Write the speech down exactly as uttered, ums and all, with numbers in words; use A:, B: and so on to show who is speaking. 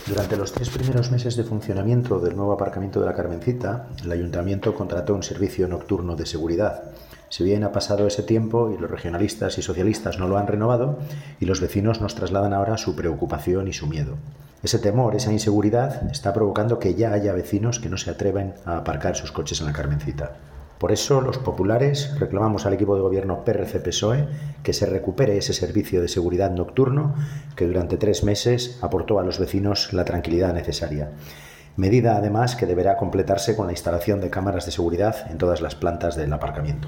A: Durante los tres primeros meses de funcionamiento del nuevo aparcamiento de la Carmencita, el Ayuntamiento contrató un servicio nocturno de seguridad. Si bien ha pasado ese tiempo y los regionalistas y socialistas no lo han renovado, y los vecinos nos trasladan ahora su preocupación y su miedo. Ese temor, esa inseguridad, está provocando que ya haya vecinos que no se atreven a aparcar sus coches en la Carmencita. Por eso, los populares reclamamos al equipo de gobierno P R C P S O E que se recupere ese servicio de seguridad nocturno que durante tres meses aportó a los vecinos la tranquilidad necesaria. Medida, además, que deberá completarse con la instalación de cámaras de seguridad en todas las plantas del aparcamiento.